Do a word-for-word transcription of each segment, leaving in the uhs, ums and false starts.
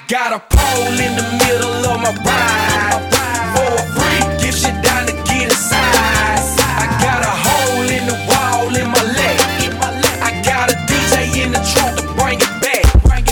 got a pole in the middle of my ride. For a freak, if she down to get inside. I got a hole in the wall in my leg. I got a D J in the trunk to bring it back.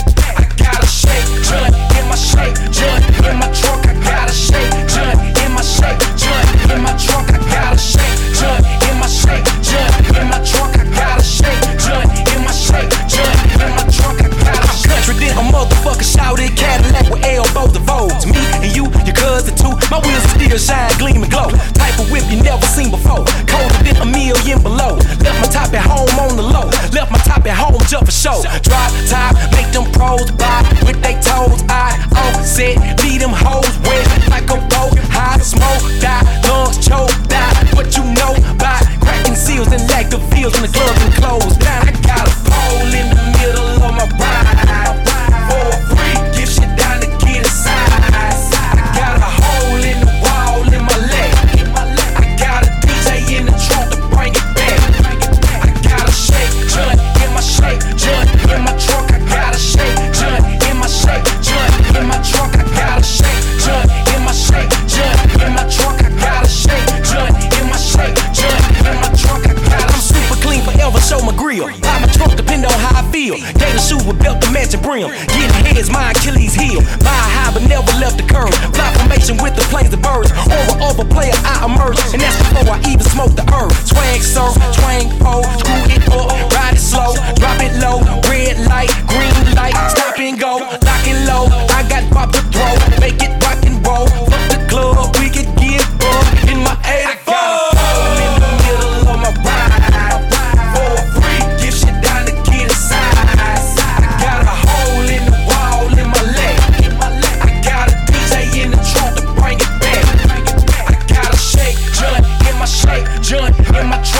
I got a shake joint in my shake joint in my trunk. I got a shake joint in my shake joint in my trunk. I got a shake joint in my shake joint in my trunk. I got a shake joint in my shake joint in my trunk. I got a shake. Country then a motherfucker shouted Cadillac with elbows to folds. Me and you, your cousin too. My wheels still shine, gleam and glow. Type of whip you never seen before. Colder than a million below. Left my top at home on the low. Left my top at home just for show. Drop top, make them pros buy with they toes. I offset, leave them hoes wet like a boat. High smoke, die, lungs choke, die. What you know by cracking seals and lack of feels in the club and closed down. I got a pole in the middle of my ride. For a freak, if she down to get inside. I got a hole in the wall in my leg. I got a D J in the trunk to bring it back. I got a shake joint in my shake joint in my trunk. I got a shake joint in my shake joint in my trunk. I got a shake joint in my shake joint in my trunk. I got a shake joint in my shake joint in my trunk. I got. I'm super clean, forever show my grill. Pop my trunk, depend on how I feel. Gator shoes with belt to match and brim. Getting heads, my Achilles heel. Buy high but never left the curve. Fly formation with the planes and birds. Over over player I emerge, and that's before I even smoke the herb. Swag surf, twang pole, screw it up, ride it slow, drop it low. Red light, green light, stop and go, lock and low. I got pop to throw, make it rock and roll. Fuck the club, we can get up in my eighty-four. I got a pole in the middle of my ride. For a freak, if she down to get inside. I got a hole in the wall in my leg. I got a D J in the trunk to bring it back. I got a shake joint in my shake joint in my trunk.